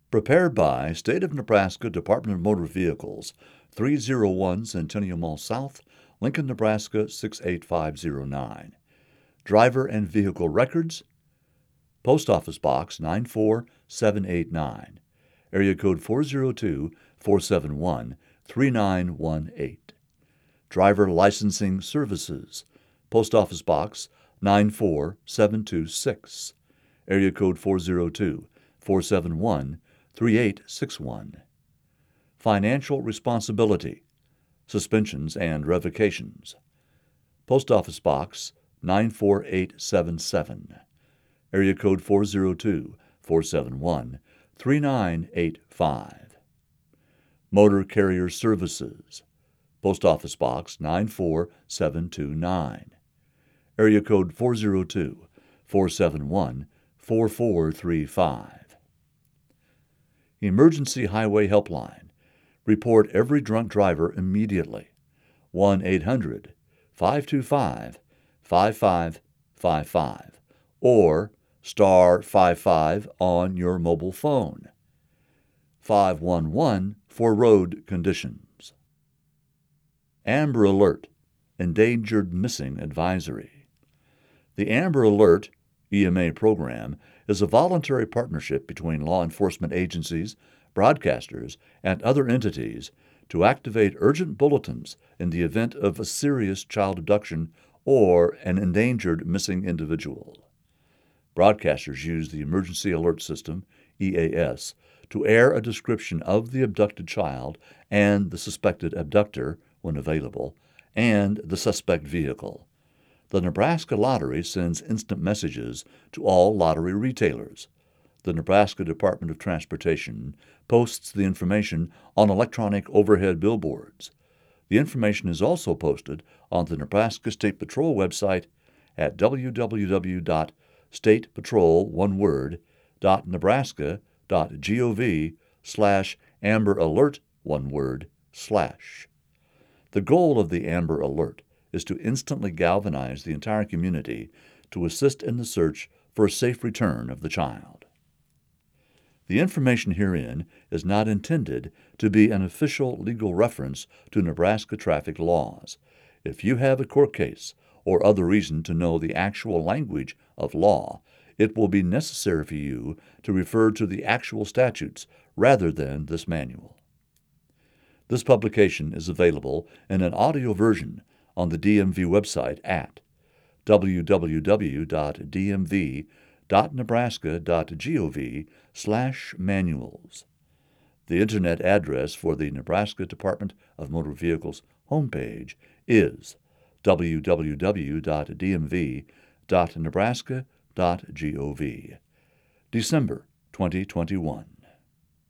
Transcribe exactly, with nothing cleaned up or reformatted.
Prepared by State of Nebraska Department of Motor Vehicles, three oh one Centennial Mall South, Lincoln, Nebraska six eight five zero nine. Driver and Vehicle Records, Post Office Box nine four seven eight nine, Area Code four oh two, four seven one, three nine one eight. Driver Licensing Services, Post Office Box nine four seven two six, Area Code four oh two, four seven one, three eight six one. Financial Responsibility, Suspensions and Revocations, Post Office Box nine four eight seven seven, Area Code four oh two, four seven one, three nine eight five. Motor Carrier Services, Post Office Box nine four seven two nine, Area Code four oh two, four seven one, four four three five. Emergency Highway Helpline. Report every drunk driver immediately. one eight hundred, five two five, five five five five or star five five on your mobile phone. five one one for road conditions. Amber Alert, Endangered Missing Advisory. The Amber Alert E M A program is a voluntary partnership between law enforcement agencies, broadcasters, and other entities to activate urgent bulletins in the event of a serious child abduction or an endangered missing individual. Broadcasters use the Emergency Alert System, E A S, to air a description of the abducted child and the suspected abductor, when available, and the suspect vehicle. The Nebraska Lottery sends instant messages to all lottery retailers. The Nebraska Department of Transportation posts the information on electronic overhead billboards. The information is also posted on the Nebraska State Patrol website at w w w dot state patrol one word dot nebraska dot gov slash amber alert one word slash. The goal of the Amber Alert is to instantly galvanize the entire community to assist in the search for a safe return of the child. The information herein is not intended to be an official legal reference to Nebraska traffic laws. If you have a court case or other reason to know the actual language of law, it will be necessary for you to refer to the actual statutes rather than this manual. This publication is available in an audio version on the D M V website at w w w dot d m v dot nebraska dot gov slash manuals. The Internet address for the Nebraska Department of Motor Vehicles homepage is w w w dot d m v dot nebraska dot gov. December twenty twenty-one.